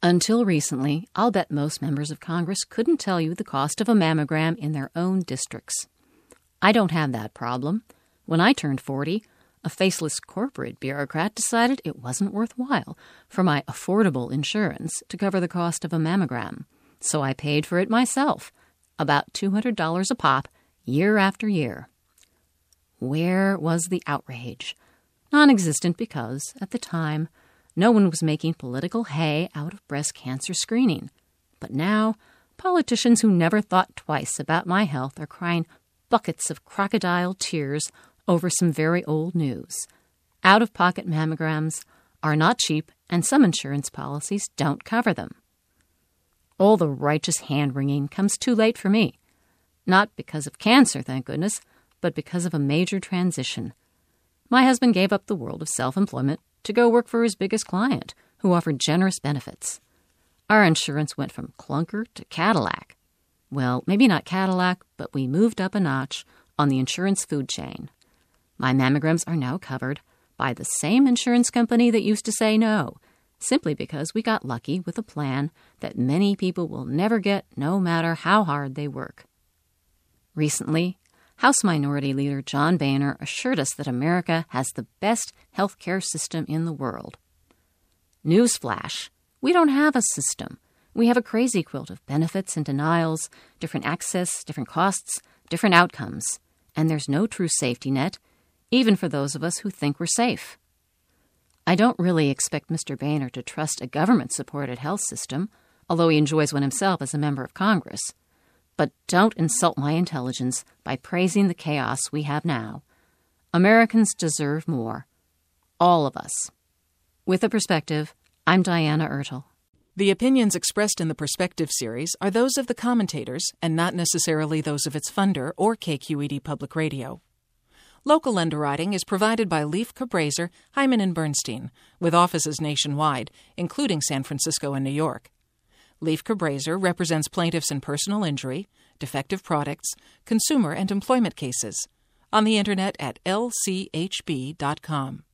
Until recently, I'll bet most members of Congress couldn't tell you the cost of a mammogram in their own districts. I don't have that problem. When I turned 40, a faceless corporate bureaucrat decided it wasn't worthwhile for my affordable insurance to cover the cost of a mammogram, so I paid for it myself, about $200 a pop, year after year. Where was the outrage? Non-existent because, at the time, no one was making political hay out of breast cancer screening. But now, politicians who never thought twice about my health are crying buckets of crocodile tears over some very old news. Out-of-pocket mammograms are not cheap, and some insurance policies don't cover them. All the righteous hand-wringing comes too late for me. Not because of cancer, thank goodness, but because of a major transition. My husband gave up the world of self-employment to go work for his biggest client, who offered generous benefits. Our insurance went from clunker to Cadillac. Well, maybe not Cadillac, but we moved up a notch on the insurance food chain. My mammograms are now covered by the same insurance company that used to say no, simply because we got lucky with a plan that many people will never get no matter how hard they work. Recently, House Minority Leader John Boehner assured us that America has the best health care system in the world. Newsflash, we don't have a system. We have a crazy quilt of benefits and denials, different access, different costs, different outcomes, and there's no true safety net, even for those of us who think we're safe. I don't really expect Mr. Boehner to trust a government-supported health system, although he enjoys one himself as a member of Congress. But don't insult my intelligence by praising the chaos we have now. Americans deserve more. All of us. With a Perspective, I'm Diana Ertel. The opinions expressed in the Perspective series are those of the commentators and not necessarily those of its funder or KQED Public Radio. Local underwriting is provided by Leif Cabraser, Hyman & Bernstein, with offices nationwide, including San Francisco and New York. Leif Cabraser represents plaintiffs in personal injury, defective products, consumer and employment cases. On the Internet at lchb.com.